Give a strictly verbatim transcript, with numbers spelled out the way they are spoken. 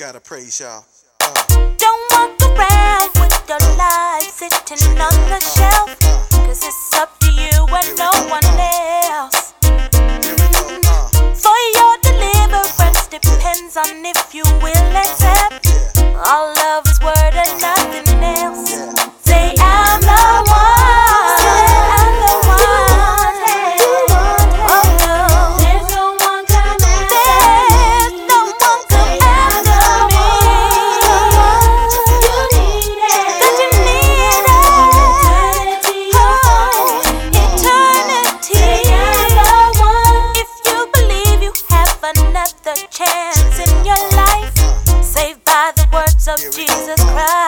Gotta praise y'all. Uh. Don't walk around with your life sitting on the shelf, cause it's up to you and no one else. Uh. For your deliverance depends on if you will accept. All love is word and nothing else. Say I'm the one. I'm the one. Oh no, there's no one come after. There's no one come after me. You need it. That you need it. Oh, eternity. I'm the one. If you believe you have another chance in your life, saved by the words of Jesus Christ.